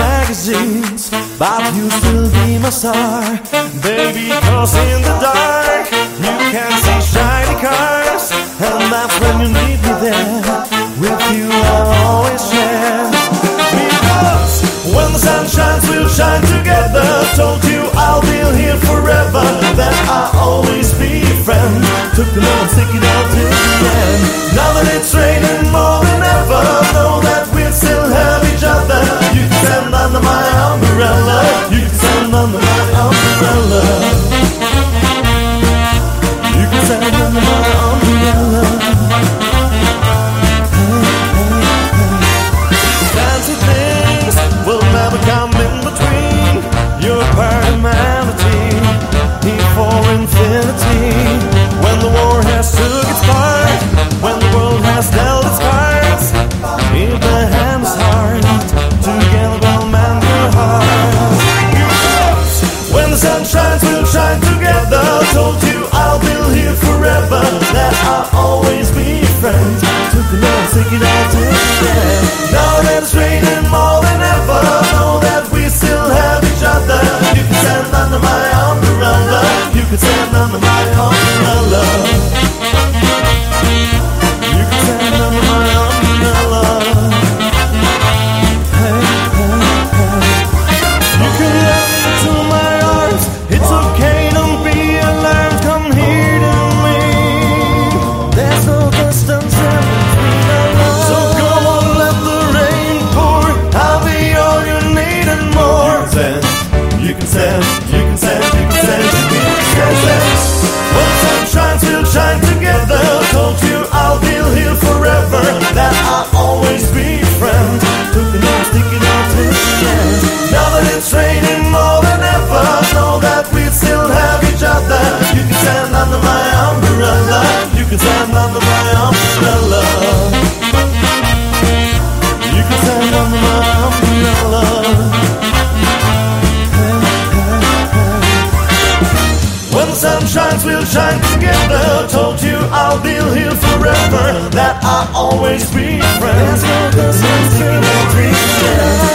magazines, but you still be my star, baby. 'Cause in the dark you can see shiny cars, and that's when you need me there. With you I'll always share. Because when the sun shines, we'll shine together. Told you I'll be here forever, that I'll always be a friend. Took the note, stick it out till the end. Now that it's raining more than ever, know that we'll still have each other. You can stand under my umbrella. You can stand under my umbrella. You can stand under my umbrella. Fancy things will never come in between. You're part of humanity, here for infinity. When the war has took its part, when the world has dealt its cards, if the hand is hard, together we'll mend your heart. When the sun shines, we'll shine together. Told you I'll be here forever, that I'll always be a friend. Took the note, stick it out till the end. Now that it's raining more than ever, know that we still have each other. You can stand under my umbrella. You can stand under my umbrella. You can stand under my umbrella. Hey, hey, hey. You can run into my arms. It's okay, don't be alarmed. Come here to me. There's no distance in between our love. So go on, let the rain pour. I'll be all you need and more. You can stand, you can stand, you can stand, you can stand. When the sun shines, we'll shine together. Told you I'll be here forever, that I'll always be a friend. Took the note, stick it out till the end. Now that it's raining more than ever, know that we still have each other. You can stand under my umbrella. You can stand under my umbrella. You can stand under my umbrella. When the sun shines, we'll shine together. Told you I'll be here forever, that I'll always be a friend. There's no distance in between us.